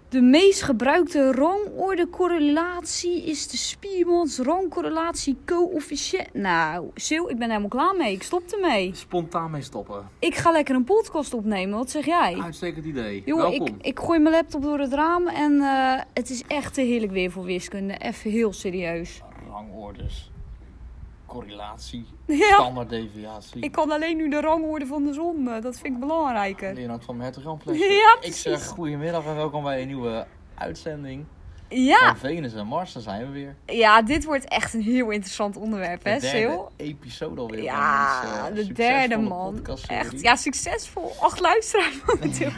De meest gebruikte rangorde-correlatie is de Spearmans rangcorrelatie coëfficiënt. Nou, Sil, ik ben helemaal klaar mee. Ik stop ermee. Spontaan mee stoppen. Ik ga lekker een podcast opnemen. Wat zeg jij? Uitstekend idee. Jongen, Welkom. ik gooi mijn laptop door het raam en het is echt te heerlijk weer voor wiskunde. Even heel serieus. Rangordes. Correlatie. Ja. Standaarddeviatie. Ik kan alleen nu de rangorde van de zon. Dat vind ik belangrijker. Leonard van Hertog. Ja, Ik zeg goedemiddag en welkom bij een nieuwe uitzending Ja. van Venus en Mars. Daar zijn we weer. Ja, dit wordt echt een heel interessant onderwerp, hè, De derde Sil? episode alweer. Ja, van de deze, derde succesvolle man. podcastserie. Echt, ja, succesvol. 8 luisteraars momenteel.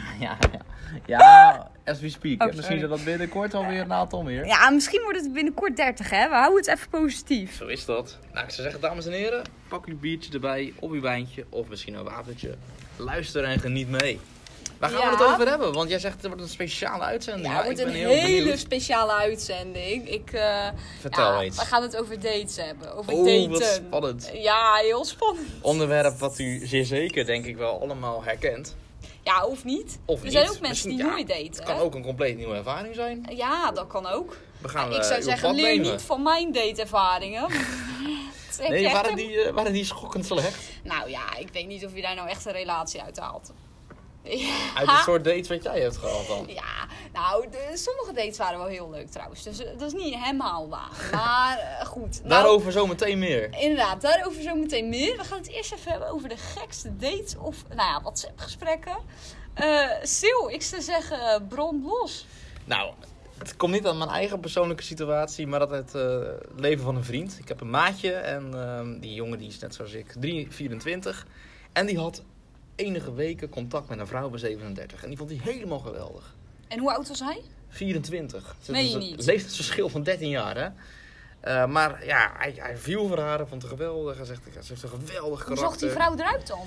Ja, as we speak. Oh, En misschien sorry. is dat binnenkort alweer een aantal meer. Ja, misschien wordt het binnenkort 30, hè? We houden het even positief. Zo is dat. Nou, ik zou zeggen, dames en heren, pak uw biertje erbij, of uw wijntje, of misschien een watertje. Luister en geniet mee. Waar gaan we het over hebben? Want jij zegt het wordt een speciale uitzending. Ja, het wordt ik een ben heel hele benieuwd. speciale uitzending. Vertel ja, eens. we gaan het over dates hebben. Over Oh, daten. wat spannend. Ja, heel spannend. Onderwerp wat u zeer zeker, denk ik wel, allemaal herkent. Ja, of niet. Of er niet. zijn ook mensen Misschien, die ja, nooit daten. Het kan ook een compleet nieuwe ervaring zijn. Ja, dat kan ook. We gaan Ik zou uw zeggen, pad leer nemen. niet van mijn dateervaringen. Nee, waren die schokkend slecht? Nou ja, ik weet niet of je daar nou echt een relatie uit haalt. Ja. Uit het soort dates wat jij hebt gehad dan? Ja, nou, sommige dates waren wel heel leuk trouwens. Dus dat is niet helemaal waar. Maar goed. Nou, Daarover zometeen meer. Inderdaad, daarover zo meteen meer. We gaan het eerst even hebben over de gekste dates of, nou ja, WhatsApp-gesprekken. Sil, ik zou zeggen, brand los. Nou, het komt niet aan mijn eigen persoonlijke situatie, maar uit het leven van een vriend. Ik heb een maatje en die jongen die is net zoals ik, 24. En die had enige weken contact met een vrouw van 37. En die vond hij helemaal geweldig. En hoe oud was hij? 24. Meen je Dus niet? een leeftijdsverschil van 13 jaar, hè. Maar ja, hij viel voor haar, vond het geweldig. Hij zegt, ze heeft een geweldig Hoe karakter. zag die vrouw eruit dan?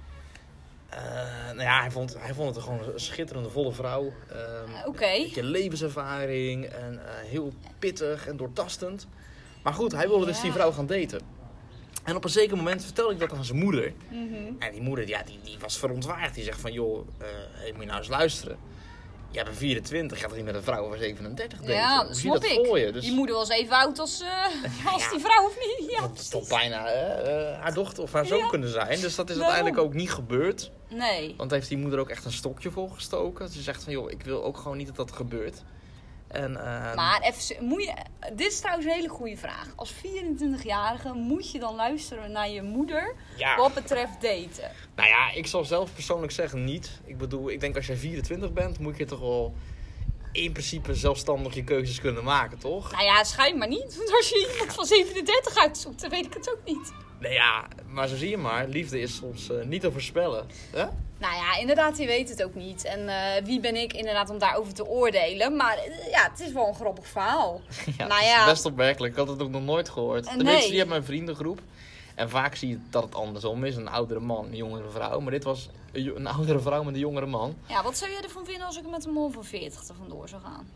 Nou ja, hij vond het gewoon een schitterende, volle vrouw. Oké. Een beetje levenservaring en heel pittig en doortastend. Maar goed, hij wilde dus die vrouw gaan daten. En op een zeker moment vertelde ik dat aan zijn moeder. En die moeder, ja, die was verontwaardigd. Die zegt van, joh, moet je nou eens luisteren. Jij bent 24, gaat toch niet met een vrouw van 37 daten? Ja, Hoe dat zie je snap dat ik. voor je? Dus Die moeder was even oud als die vrouw, of niet? Ja, dat is toch bijna haar dochter of haar zoon Ja. kunnen zijn. Dus dat is Daarom. uiteindelijk ook niet gebeurd. Nee. Want heeft die moeder ook echt een stokje voor gestoken. Ze zegt van, joh, ik wil ook gewoon niet dat dat gebeurt. En, Maar even, dit is trouwens een hele goede vraag. Als 24-jarige moet je dan luisteren naar je moeder ja, wat betreft daten? nou ja, ik zal zelf persoonlijk zeggen niet. Ik bedoel, ik denk als jij 24 bent, moet je toch wel in principe zelfstandig je keuzes kunnen maken, toch? Nou ja, schijnbaar niet. Want als je iemand van 37 uitzoekt, dan weet ik het ook niet. Nee ja, maar zo zie je maar. Liefde is soms niet te voorspellen. Hè? Nou ja, inderdaad, je weet het ook niet. En wie ben ik inderdaad om daarover te oordelen? Maar ja, het is wel een grappig verhaal. Ja, Nou het ja. is best opmerkelijk. Ik had het ook nog nooit gehoord. Nee. Tenminste, die hebben mijn vriendengroep. En vaak zie je dat het andersom is. Een oudere man, een jongere vrouw. Maar dit was een oudere vrouw met een jongere man. Ja, wat zou jij ervan vinden als ik met een man van 40 er vandoor zou gaan?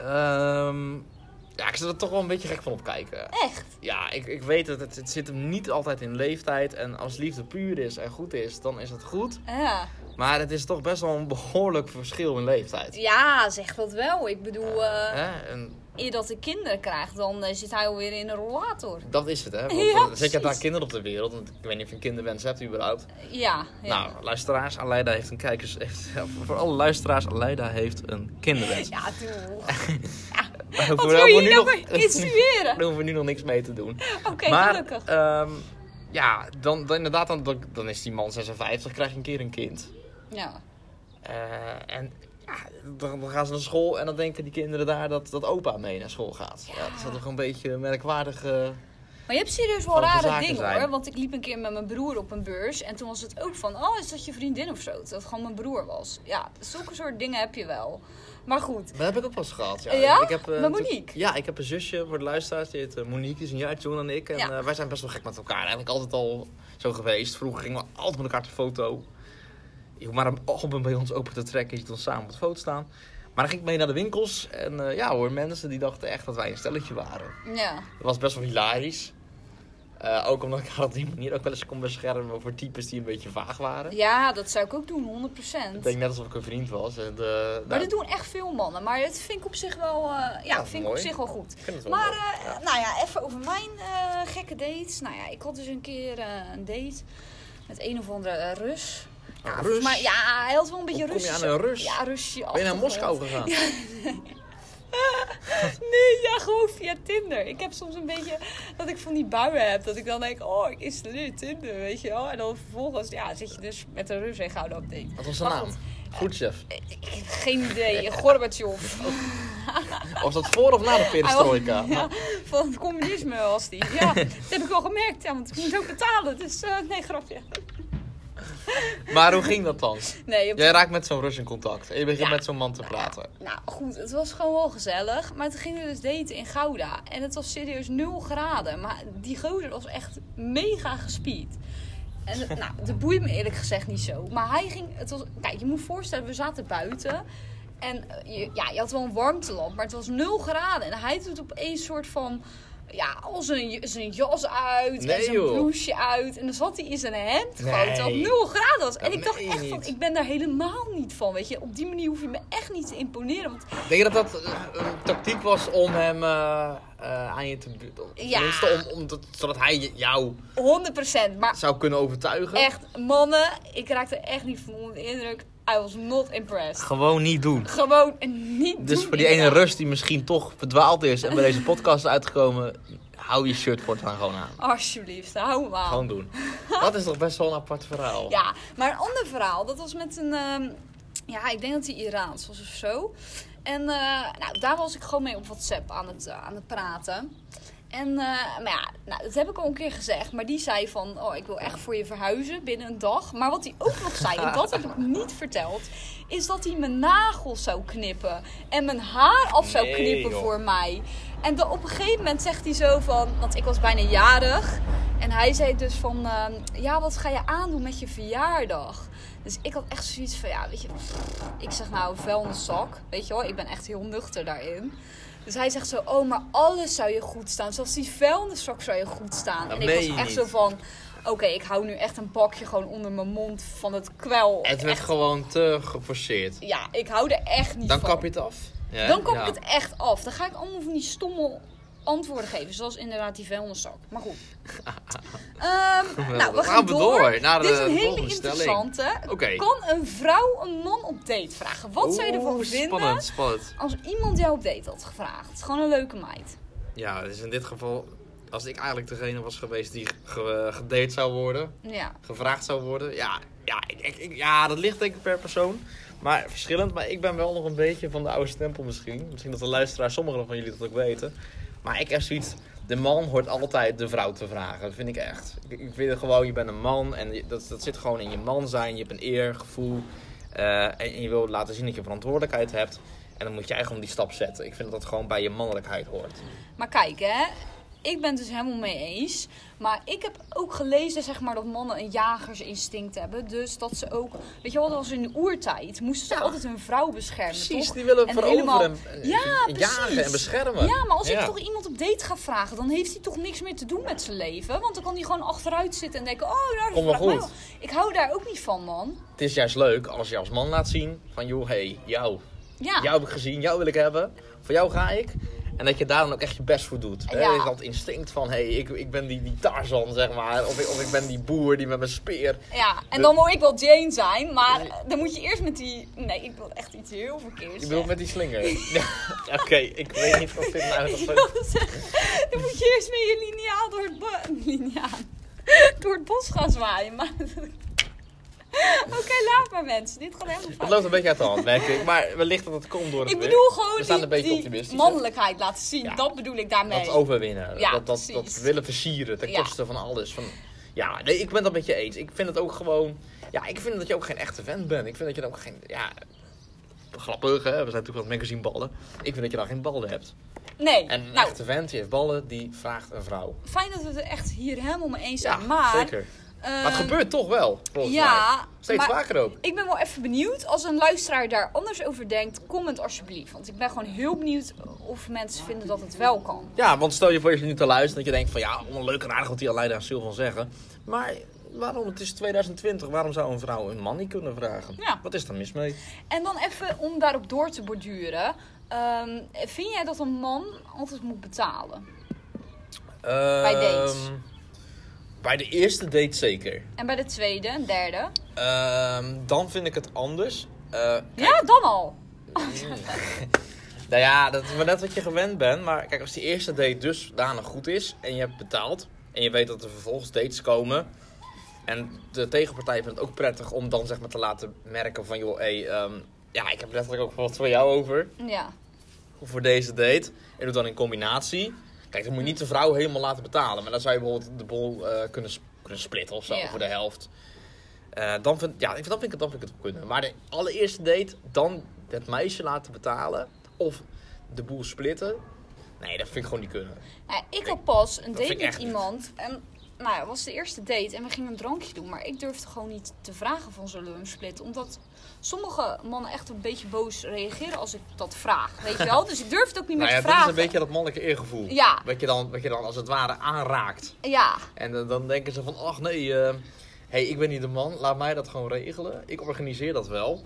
Ja, ik zit er toch wel een beetje gek van op kijken. Echt? Ja, ik weet het zit hem niet altijd in leeftijd. En als liefde puur is en goed is, dan is het goed. Ja. Maar het is toch best wel een behoorlijk verschil in leeftijd. Ja, zeg dat wel. Ik bedoel, Hè? En eer dat ik kinderen krijg, dan zit hij alweer in een rollator. dat is het, hè? Want, Ja, zeker precies. daar kinderen op de wereld. Want ik weet niet of je een kinderwens hebt überhaupt. Ja. Nou, luisteraars, Aleida heeft voor alle luisteraars, Aleida heeft een kinderwens. Ja, doe. Daar Wat hoeven wil we je nu nou nog- mee insinueren? Daar hoeven we nu nog niks mee te doen. Oké, Maar, gelukkig. ja, dan inderdaad, dan is die man 56, krijg je een keer een kind. Ja. En ja, dan gaan ze naar school en dan denken die kinderen daar dat opa mee naar school gaat. Ja, dat is toch een beetje merkwaardig. Maar je hebt serieus wel Van de rare zaken dingen zijn. hoor. Want ik liep een keer met mijn broer op een beurs. En toen was het ook van, oh, is dat je vriendin of zo? Dat het gewoon mijn broer was. Ja, zulke soort dingen heb je wel. Maar goed. Dat heb ik ook wel eens gehad. Ja, Ja? Ik heb, Met Monique? Ja, ik heb een zusje voor de luisteraars. Die heet Monique, die is een jaar jonger dan ik. En Ja. wij zijn best wel gek met elkaar. Eigenlijk altijd al zo geweest. Vroeger gingen we altijd met elkaar op de foto. Je hoeft maar een album bij ons open te trekken. Je ziet ons samen op de foto staan. Maar dan ging ik mee naar de winkels. En ja hoor, mensen die dachten echt dat wij een stelletje waren. Ja. Dat was best wel hilarisch. Ook omdat ik haar op die manier ook wel eens kon beschermen voor types die een beetje vaag waren. Ja, dat zou ik ook doen, 100%. Ik denk net alsof ik een vriend was. Maar dat doen echt veel mannen. Maar het vind ik op zich wel, vind ik op zich wel goed. Ik vind het wel Maar mooi. nou ja, even over mijn gekke dates. Nou ja, ik had dus een keer een date met een of andere Rus. Ja, Rus? volgens mij, ja, hij had wel een beetje Hoe kom je Russisch. aan een Rus? Ja, Russische Ben je naar achtergrond. Moskou gegaan? Nee, ja, gewoon via Tinder. Ik heb soms een beetje dat ik van die buien heb. Dat ik dan denk, oh, ik installeer Tinder, weet je wel. En dan vervolgens, ja, zit je dus met een Rus en gouden op date. Wat was zijn naam? Khrushchev. Ik heb geen idee. Gorbachev. Was dat voor of na de perestroika? Ja, van het communisme was die. Ja, dat heb ik wel gemerkt. Ja, want ik moet ook betalen. Dus nee, grapje. Maar hoe ging dat dan? Nee, Jij raakt met zo'n Rus in contact. En je begint Ja. met zo'n man te praten. Nou goed, het was gewoon wel gezellig. Maar toen gingen we dus daten in Gouda. En het was serieus 0 graden. Maar die gozer was echt mega gespied. En nou, dat boeit me eerlijk gezegd niet zo. Maar hij ging... Kijk, je moet je voorstellen, we zaten buiten. En je had wel een warmtelamp. Maar het was 0 graden. En hij doet opeens soort van... Ja, al zijn jas uit en zijn blouseje uit. En dan zat hij in zijn hemd gewoon, terwijl het 0 graden was. En ik dacht echt van, ik ben daar helemaal niet van, weet je. Op die manier hoef je me echt niet te imponeren. Want... Denk je dat een tactiek was om hem aan je te... zodat hij jou 100%, maar zou kunnen overtuigen? echt, mannen, ik raakte echt niet van onder de indruk. I was not impressed. Gewoon niet doen. Gewoon niet doen. Dus voor die ene Rus die misschien toch verdwaald is en bij deze podcast is uitgekomen, hou je shirt voortaan gewoon aan. Alsjeblieft, hou hem aan. Gewoon doen. Dat is toch best wel een apart verhaal. Ja, maar een ander verhaal, dat was met een, ik denk dat hij Iraans was of zo. En daar was ik gewoon mee op WhatsApp aan het praten. En, maar ja, dat heb ik al een keer gezegd. Maar die zei van, ik wil echt voor je verhuizen binnen een dag. Maar wat hij ook nog zei, en dat heb ik niet verteld, is dat hij mijn nagels zou knippen. En mijn haar af zou knippen voor mij. En dan op een gegeven moment zegt hij zo van, want ik was bijna jarig. En hij zei dus van, wat ga je aandoen met je verjaardag? Dus ik had echt zoiets van, weet je, ik zeg nou, vuilniszak. Weet je wel, ik ben echt heel nuchter daarin. Dus hij zegt zo, maar alles zou je goed staan. Zelfs die vuilniszak zou je goed staan. En ik was echt zo van, oké, ik hou nu echt een bakje gewoon onder mijn mond van het kwel. Het werd gewoon te geforceerd. Ja, ik hou er echt niet van. Dan kap je het af. Ja? Dan kap ik het echt af. Dan ga ik allemaal van die stomme antwoorden geven. Zoals inderdaad die vuilniszak. Maar goed. We gaan door. Naar Dit is een de hele volgende interessante. Oké. Kan een vrouw een man op date vragen? Wat zou je ervan vinden Spannend. als iemand jou op date had gevraagd? Het is gewoon een leuke meid. Ja, dus in dit geval, als ik eigenlijk degene was geweest die gedate zou worden, gevraagd zou worden. Ja, dat ligt denk ik per persoon. Maar verschillend, maar ik ben wel nog een beetje van de oude stempel misschien. Misschien dat de luisteraars, sommigen van jullie dat ook weten. Maar ik heb zoiets, de man hoort altijd de vrouw te vragen. Dat vind ik echt. Ik vind het gewoon, je bent een man en dat zit gewoon in je man zijn. Je hebt een eergevoel en je wil laten zien dat je verantwoordelijkheid hebt. En dan moet jij gewoon die stap zetten. Ik vind dat dat gewoon bij je mannelijkheid hoort. Maar kijk hè, ik ben het dus helemaal mee eens. Maar ik heb ook gelezen, zeg maar, dat mannen een jagersinstinct hebben. Dus dat ze ook, weet je wel, als in de oertijd moesten ze altijd hun vrouw beschermen. Precies, toch? die willen en veroveren helemaal... en jagen en beschermen. Ja, maar als ik toch iemand op date ga vragen, dan heeft hij toch niks meer te doen met zijn leven. Want dan kan hij gewoon achteruit zitten en denken, kom wel goed. Ik hou daar ook niet van, man. Het is juist leuk als je als man laat zien van, joh, jou heb ik gezien, jou wil ik hebben, voor jou ga ik. En dat je daar dan ook echt je best voor doet. Ja. Hè? Dat instinct van, ik ben die Tarzan, zeg maar. Of ik ben die boer die met mijn speer. Ja, en dan wil ik wel Jane zijn. Maar dan moet je eerst met die... Nee, ik wil echt iets heel verkeerds. Je bedoelt met die slinger? Oké, ik weet niet of dit nou... Dan moet je eerst met je lineaal door het bos gaan zwaaien. Maar... Oké, laat maar mensen. Dit gaat helemaal fout. Het loopt een beetje uit de hand, merk ik. Maar wellicht dat het komt door het Ik bedoel gewoon die mannelijkheid laten zien. Ja. Dat bedoel ik daarmee. Dat overwinnen. Ja, dat willen versieren ten koste van alles. Ja, nee, ik ben dat met je eens. Ik vind het ook gewoon... Ja, ik vind dat je ook geen echte vent bent. Ik vind dat je dan ook geen... Ja, grappig, hè. We zijn natuurlijk wat magazineballen. Ik vind dat je dan geen ballen hebt. Nee. En een echte vent die heeft ballen, die vraagt een vrouw. Fijn dat we het echt hier helemaal mee eens zijn. Ja, maar... zeker. Maar het gebeurt toch wel, volgens mij. Steeds maar vaker ook. Ik ben wel even benieuwd. Als een luisteraar daar anders over denkt, comment alsjeblieft. Want ik ben gewoon heel benieuwd of mensen vinden dat het wel kan. Ja, want stel je voor je nu te luisteren dat je denkt van ja, leuk en aardig wat die Aleida Sil van zeggen. Maar waarom? Het is 2020. Waarom zou een vrouw een man niet kunnen vragen? Ja. Wat is daar mis mee? En dan even om daarop door te borduren. Vind jij dat een man altijd moet betalen? Bij dates? Bij de eerste date zeker. En bij de tweede en derde? Dan vind ik het anders. Ja, dan al. Nou ja, dat is maar net wat je gewend bent. Maar kijk, als die eerste date dusdanig goed is en je hebt betaald en je weet dat er vervolgens dates komen en de tegenpartij vindt het ook prettig om dan zeg maar te laten merken van joh, ja, ik heb letterlijk ook wat voor jou over. Ja. Voor deze date. En doe dan in combinatie. Kijk, dan moet je niet de vrouw helemaal laten betalen. Maar dan zou je bijvoorbeeld de bol kunnen splitten of zo voor de helft. Dan vind ik het wel kunnen. Maar de allereerste date, dan het meisje laten betalen. Of de boel splitten. Nee, dat vind ik gewoon niet kunnen. Nou, ik had pas een date met echt iemand. En nou ja, het was de eerste date en we gingen een drankje doen. Maar ik durfde gewoon niet te vragen van zullen we hem splitten. Omdat sommige mannen echt een beetje boos reageren als ik dat vraag. Weet je wel? Dus ik durf het ook niet meer te vragen. Dat is een beetje dat mannelijke eergevoel. Ja. Wat je dan als het ware aanraakt. Ja. En dan denken ze van, ach nee, ik ben niet de man. Laat mij dat gewoon regelen. Ik organiseer dat wel.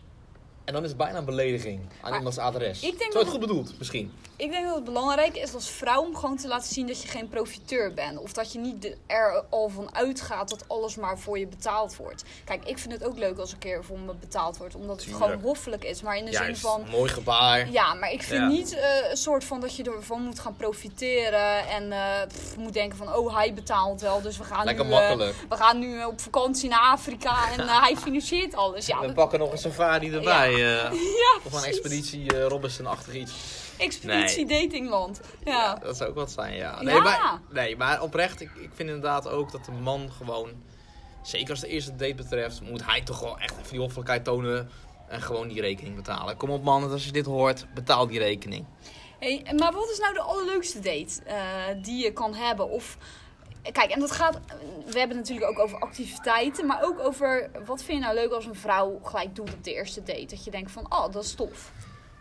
En dan is het bijna een belediging aan iemands adres. Ik denk Zo het goed bedoeld, misschien. Ik denk dat het belangrijk is als vrouw om gewoon te laten zien dat je geen profiteur bent. Of dat je niet er al van uitgaat dat alles maar voor je betaald wordt. Kijk, ik vind het ook leuk als een keer voor me betaald wordt. Omdat het gewoon hoffelijk is. Maar in de zin van... mooi gebaar. Ja, maar ik vind niet een soort van dat je ervan moet gaan profiteren. En moet denken van, oh, hij betaalt wel. Dus we gaan lekker makkelijk. We gaan nu op vakantie naar Afrika en hij financiert alles. Ja, we pakken nog een safari erbij. Ja, of een expeditie Robinson-achtig iets. Expeditie datingland. Ja, dat zou ook wat zijn, ja. Maar oprecht, ik vind inderdaad ook dat de man gewoon, zeker als de eerste date betreft, moet hij toch wel echt even die hoffelijkheid tonen en gewoon die rekening betalen. Kom op man, als je dit hoort, betaal die rekening. Hey, maar wat is nou de allerleukste date die je kan hebben? Of, kijk, en dat gaat, we hebben het natuurlijk ook over activiteiten, maar ook over, wat vind je nou leuk als een vrouw gelijk doet op de eerste date? Dat je denkt van, oh, dat is tof.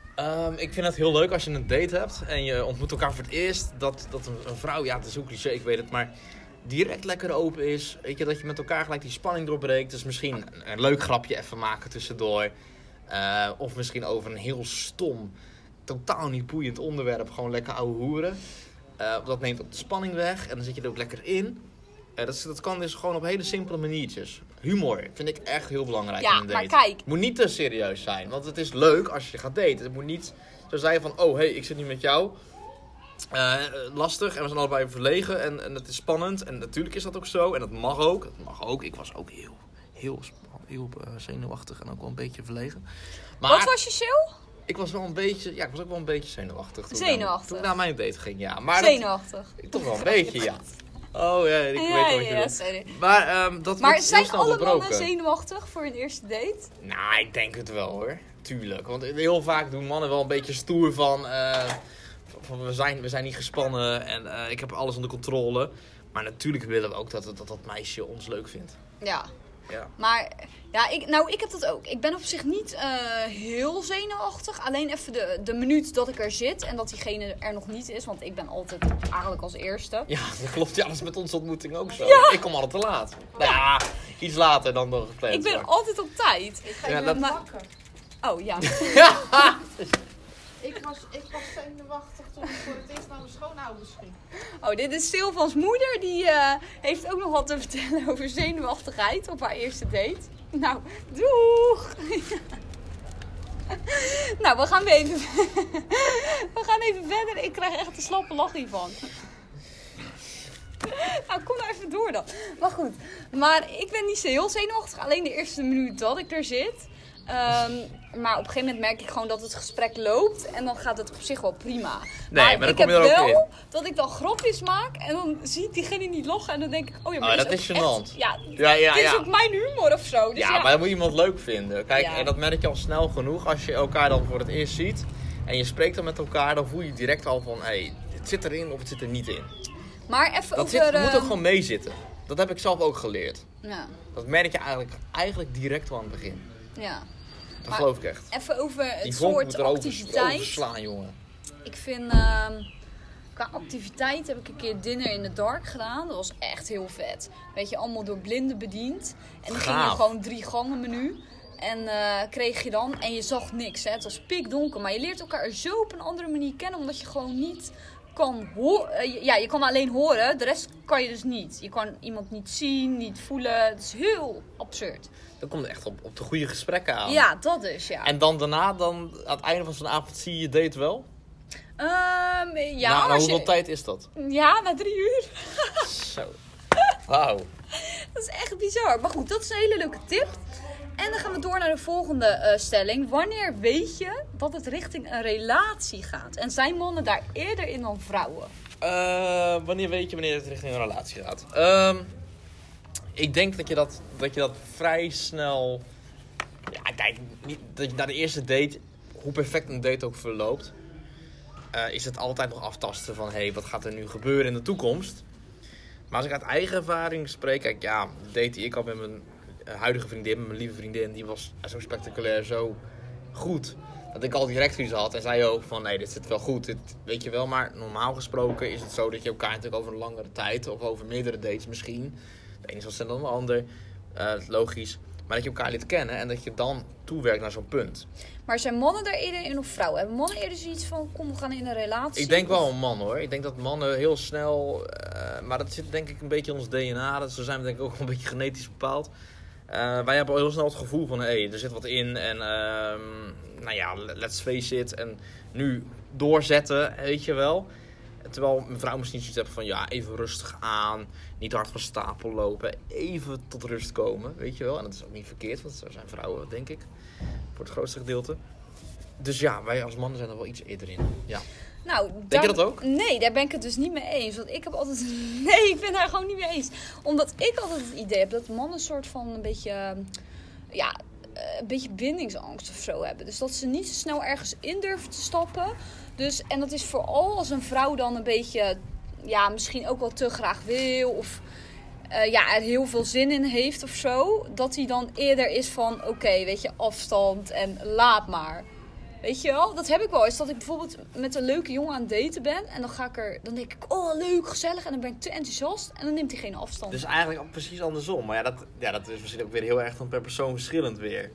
Ik vind het heel leuk als je een date hebt en je ontmoet elkaar voor het eerst. Dat een vrouw, ja, het is ook cliché, ik weet het, maar direct lekker open is. Weet je, dat je met elkaar gelijk die spanning doorbreekt. Dus misschien een leuk grapje even maken tussendoor. Of misschien over een heel stom, totaal niet boeiend onderwerp. Gewoon lekker ouwe hoeren. Dat neemt ook de spanning weg en dan zit je er ook lekker in. Dat kan dus gewoon op hele simpele maniertjes. Humor vind ik echt heel belangrijk in een date. Maar kijk. Het moet niet te serieus zijn. Want het is leuk als je gaat daten. Het moet niet zo zijn van, oh hey, ik zit nu met jou. Lastig en we zijn allebei verlegen en het is spannend. En natuurlijk is dat ook zo. En dat mag ook. Ik was ook heel zenuwachtig en ook wel een beetje verlegen. Maar wat was je show? ik was ook wel een beetje zenuwachtig. Toen ik naar mijn date ging, ja. Maar zenuwachtig? Toch wel een beetje, ja. Oh ja, ik weet wat je bedoelt. Sorry. Maar zijn alle mannen zenuwachtig voor een eerste date? Nou, ik denk het wel hoor. Tuurlijk. Want heel vaak doen mannen wel een beetje stoer van we zijn niet gespannen en ik heb alles onder controle. Maar natuurlijk willen we ook dat meisje ons leuk vindt. Ja. Ja. Maar ja, ik heb dat ook. Ik ben op zich niet heel zenuwachtig. Alleen even de minuut dat ik er zit en dat diegene er nog niet is. Want ik ben altijd eigenlijk als eerste. Ja, dat klopt. Ja, dat is met onze ontmoeting ook zo. Ja. Ik kom altijd te laat. Nou ja, iets later dan nog gepland. Ik ben altijd op tijd. Ik ga even wakker. Oh ja. Ik was zenuwachtig toen ik voor het eerst naar mijn schoonouders ging. Oh, dit is Silvans moeder. Die heeft ook nog wat te vertellen over zenuwachtigheid op haar eerste date. Nou, doeg! Nou, we gaan even verder. Ik krijg echt een slappe lach hiervan. Nou, kom nou even door dan. Maar goed. Maar ik ben niet zo heel zenuwachtig. Alleen de eerste minuut dat ik er zit. Maar op een gegeven moment merk ik gewoon dat het gesprek loopt. En dan gaat het op zich wel prima. Nee, maar dan ik kom je heb er ook wel in. dat ik dan grapjes maak. En dan zie ik diegene niet lachen. En dan denk ik, oh ja, maar dat is gênant. Dit is ook mijn humor of zo. Dus maar dat moet iemand leuk vinden. Kijk, Ja. en dat merk je al snel genoeg. Als je elkaar dan voor het eerst ziet. En je spreekt dan met elkaar. Dan voel je direct al van, het zit erin of het zit er niet in. Maar even Dat over... moet ook gewoon meezitten. Dat heb ik zelf ook geleerd. Ja. Dat merk je eigenlijk direct al aan het begin. Ja. Dat geloof ik echt. Even over Die het vonk soort moet er activiteit. overslaan, jongen. Ik vind, qua activiteit heb ik een keer Dinner in the Dark gedaan. Dat was echt heel vet. Weet je, allemaal door blinden bediend. En dan ging je Gaaf. gewoon 3 gangen menu. En kreeg je dan, en je zag niks. Hè. Het was pikdonker, maar je leert elkaar zo op een andere manier kennen. Omdat je gewoon niet kan horen. Ja, je kan alleen horen. De rest kan je dus niet. Je kan iemand niet zien, niet voelen. Het is heel absurd. Dat komt echt op de goede gesprekken aan. Ja, dat is, ja. En dan daarna, aan het einde van zo'n avond zie je date wel? Ja, Na als hoeveel je... tijd is dat? Ja, na 3 uur. Zo. Wauw. Dat is echt bizar. Maar goed, dat is een hele leuke tip. En dan gaan we door naar de volgende stelling. Wanneer weet je dat het richting een relatie gaat? En zijn mannen daar eerder in dan vrouwen? Wanneer weet je wanneer het richting een relatie gaat? Ik denk dat je dat vrij snel... Ja, kijk, niet, dat je na de eerste date, hoe perfect een date ook verloopt, is het altijd nog aftasten van, hé, wat gaat er nu gebeuren in de toekomst? Maar als ik uit eigen ervaring spreek, kijk, ja, de date die ik had met mijn huidige vriendin, met mijn lieve vriendin, die was zo spectaculair, zo goed, dat ik al direct iets had en zei ook van, nee, dit zit wel goed, dit weet je wel. Maar normaal gesproken is het zo dat je elkaar natuurlijk over een langere tijd, of over meerdere dates misschien, de ene is wat sneller dan de ander, logisch, maar dat je elkaar leert kennen en dat je dan toewerkt naar zo'n punt. Maar zijn mannen daar eerder in of vrouwen? Hebben mannen eerder zoiets van, kom, we gaan in een relatie? Ik denk wel een man, hoor. Ik denk dat mannen heel snel, maar dat zit denk ik een beetje in ons DNA, dat zo zijn we denk ik ook een beetje genetisch bepaald. Wij hebben al heel snel het gevoel van, hé, er zit wat in en nou ja, let's face it. En nu doorzetten, weet je wel. Terwijl mijn vrouw misschien zoiets heeft van, ja, even rustig aan. Niet hard van stapel lopen. Even tot rust komen, weet je wel. En dat is ook niet verkeerd, want zo zijn vrouwen, denk ik. Voor het grootste gedeelte. Dus ja, wij als mannen zijn er wel iets eerder in. Ja. Nou, denk je dat ook? Nee, daar ben ik het dus niet mee eens. Want ik heb altijd... Nee, ik ben daar gewoon niet mee eens. Omdat ik altijd het idee heb dat mannen een soort van een beetje... Ja, een beetje bindingsangst of zo hebben. Dus dat ze niet zo snel ergens in durven te stappen. Dus, en dat is vooral als een vrouw dan een beetje... Ja, misschien ook wel te graag wil. Of ja, er heel veel zin in heeft of zo. Dat hij dan eerder is van... Oké, weet je, afstand en laat maar. Weet je wel, dat heb ik wel eens. Dat ik bijvoorbeeld met een leuke jongen aan het daten ben. En dan denk ik, oh leuk, gezellig. En dan ben ik te enthousiast. En dan neemt hij geen afstand. Dus eigenlijk ook precies andersom. Maar ja, dat is misschien ook weer heel erg dan per persoon verschillend weer.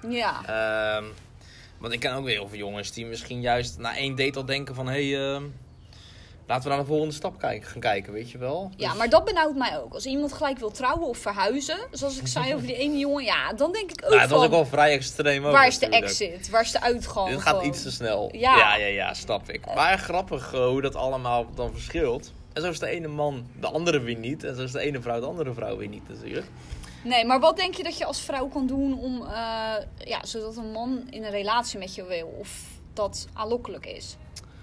Ja. Want ik ken ook weer heel veel jongens die misschien juist na 1 date al denken van... Hé, laten we naar de volgende stap gaan kijken, weet je wel. Dus... Ja, maar dat benauwt mij ook. Als iemand gelijk wil trouwen of verhuizen. Zoals ik zei over die ene jongen. Ja, dan denk ik ook nou, dat van... was ook wel vrij extreem ook. Waar is de natuurlijk. exit? Waar is de uitgang? Dit gaat gewoon? iets te snel. Ja. Ja, snap ik. Maar grappig hoe dat allemaal dan verschilt. En zo is de ene man de andere weer niet. En zo is de ene vrouw de andere vrouw weer niet natuurlijk. Nee, maar wat denk je dat je als vrouw kan doen om... ja, zodat een man in een relatie met je wil? Of dat aanlokkelijk is?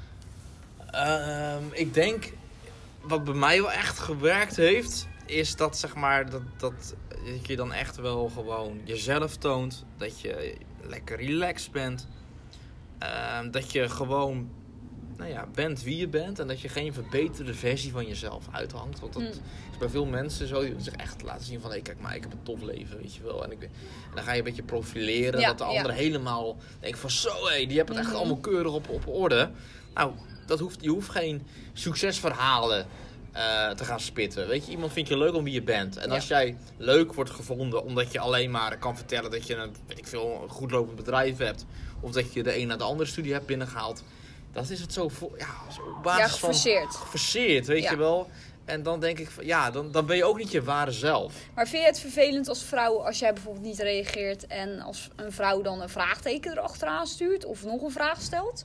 Ik denk... Wat bij mij wel echt gewerkt heeft... Is dat zeg maar... Dat je dan echt wel gewoon jezelf toont. Dat je lekker relaxed bent. Dat je gewoon... Nou ja, bent wie je bent. En dat je geen verbeterde versie van jezelf uithangt. Want dat is bij veel mensen zo. Die zich echt laten zien van... Hey, kijk maar, ik heb een tof leven, weet je wel. En dan ga je een beetje profileren. Ja, dat de ander helemaal denkt van... Zo, hé, die hebben het echt allemaal keurig op orde. Nou, je hoeft geen succesverhalen te gaan spitten. Weet je, iemand vindt je leuk om wie je bent. En als jij leuk wordt gevonden... Omdat je alleen maar kan vertellen dat je een goed lopend bedrijf hebt... Of dat je de een naar de andere studie hebt binnengehaald... Dat is het zo op basis geforceerd, weet je wel. En dan denk ik, dan ben je ook niet je ware zelf. Maar vind je het vervelend als vrouw als jij bijvoorbeeld niet reageert... en als een vrouw dan een vraagteken erachteraan stuurt of nog een vraag stelt?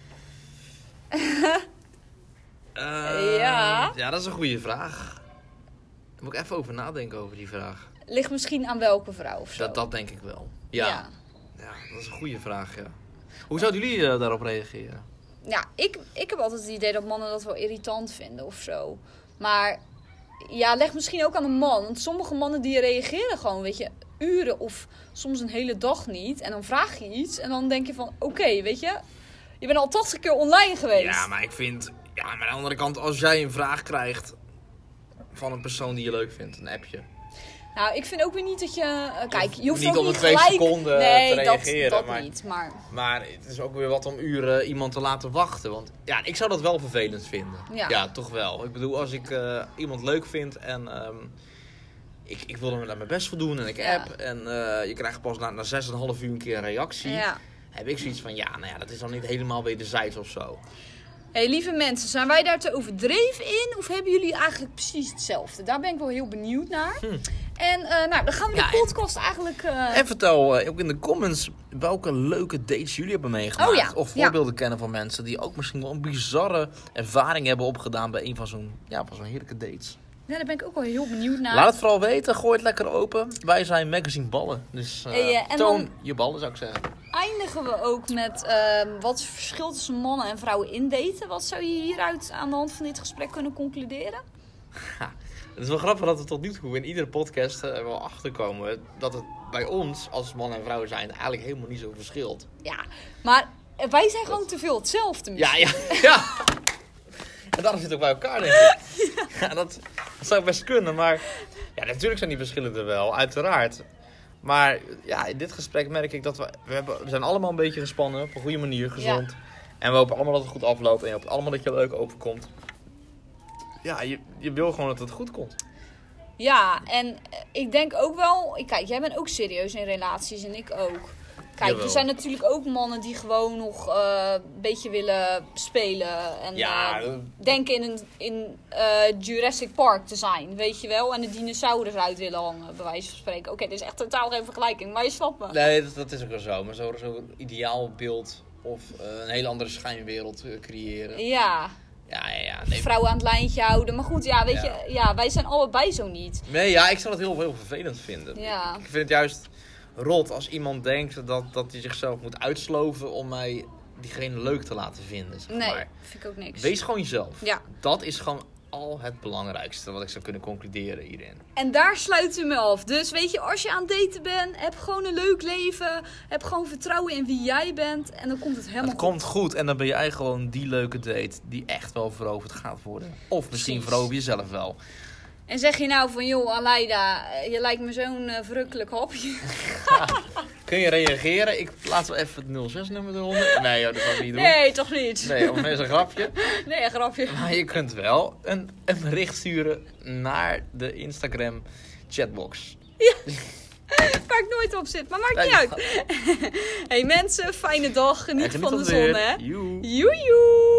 Ja, dat is een goede vraag. Daar moet ik even over nadenken over die vraag. Ligt misschien aan welke vrouw of zo? Dat denk ik wel. Ja, dat is een goede vraag, ja. Hoe zouden jullie daarop reageren? Ja, ik heb altijd het idee dat mannen dat wel irritant vinden of zo. Maar ja, leg misschien ook aan een man. Want sommige mannen die reageren gewoon, weet je, uren of soms een hele dag niet. En dan vraag je iets en dan denk je van, oké, weet je, je bent al 80 keer online geweest. Ja, maar ik vind, maar aan de andere kant, als jij een vraag krijgt van een persoon die je leuk vindt, een appje. Nou, ik vind ook weer niet dat je... kijk, je hoeft niet ook om niet de 2 gelijk... seconden nee, te reageren. dat niet, maar... Maar het is ook weer wat om uren iemand te laten wachten. Want ja, ik zou dat wel vervelend vinden. Ja, toch wel. Ik bedoel, als ik iemand leuk vind en ik wil er mijn best voor doen en ik app. En je krijgt pas na 6,5 uur een keer een reactie. Ja. Heb ik zoiets van, dat is dan niet helemaal wederzijds of zo. Hey, lieve mensen, zijn wij daar te overdreven in? Of hebben jullie eigenlijk precies hetzelfde? Daar ben ik wel heel benieuwd naar. En dan gaan we de podcast eigenlijk... En vertel ook in de comments welke leuke dates jullie hebben meegemaakt. Oh ja, of voorbeelden kennen van mensen die ook misschien wel een bizarre ervaring hebben opgedaan bij een van zo'n heerlijke dates. Ja, daar ben ik ook wel heel benieuwd naar. Laat het vooral weten, gooi het lekker open. Wij zijn Magazine Ballen, dus en toon dan je ballen zou ik zeggen. eindigen we ook met wat is het verschil tussen mannen en vrouwen in daten? Wat zou je hieruit aan de hand van dit gesprek kunnen concluderen? Het is wel grappig dat we tot nu toe in iedere podcast wel achterkomen dat het bij ons, als man en vrouw zijn, eigenlijk helemaal niet zo verschilt. Ja, maar wij zijn gewoon te veel hetzelfde misschien. Ja. En daarom zit ook bij elkaar, denk ik. Ja, dat zou best kunnen, maar ja, natuurlijk zijn die verschillen er wel, uiteraard. Maar ja, in dit gesprek merk ik dat we zijn allemaal een beetje gespannen, op een goede manier, gezond. Ja. En we hopen allemaal dat het goed afloopt en je hoopt allemaal dat je leuk overkomt. Ja, je wil gewoon dat het goed komt. Ja, en ik denk ook wel... Kijk, jij bent ook serieus in relaties en ik ook. Kijk, Jawel. er zijn natuurlijk ook mannen die gewoon nog een beetje willen spelen. En denken in Jurassic Park te zijn, weet je wel. En de dinosaurus uit willen hangen, bij wijze van spreken. Oké, dit is echt totaal geen vergelijking, maar je snapt me. Nee, dat is ook wel zo. Maar zo'n ideaalbeeld of een hele andere schijnwereld creëren. Ja. Ja. Nee. Vrouwen aan het lijntje houden. Maar goed, ja, weet je, wij zijn allebei zo niet. Nee, ik zou het heel vervelend vinden. Ja. Ik vind het juist rot als iemand denkt dat hij zichzelf moet uitsloven om mij diegene leuk te laten vinden. Zeg nee, maar. vind ik ook niks. Wees gewoon jezelf. Ja. Dat is gewoon al het belangrijkste wat ik zou kunnen concluderen hierin. En daar sluiten we me af. Dus weet je, als je aan het daten bent, heb gewoon een leuk leven. Heb gewoon vertrouwen in wie jij bent. En dan komt het helemaal Het komt goed en dan ben jij gewoon die leuke date die echt wel veroverd gaat worden. Of misschien verover jezelf wel. En zeg je nou van, joh Aleida, je lijkt me zo'n verrukkelijk hapje. Kun je reageren? Ik laat wel even het 06-nummer eronder. Nee, dat zal ik niet doen. Nee, toch niet? Nee, of is een grapje. Nee, een grapje. Maar je kunt wel een bericht sturen naar de Instagram chatbox. Ja, waar ik nooit op zit, maar maakt niet uit. Hey mensen, fijne dag. Geniet van de zon, hè. Joe. Joe.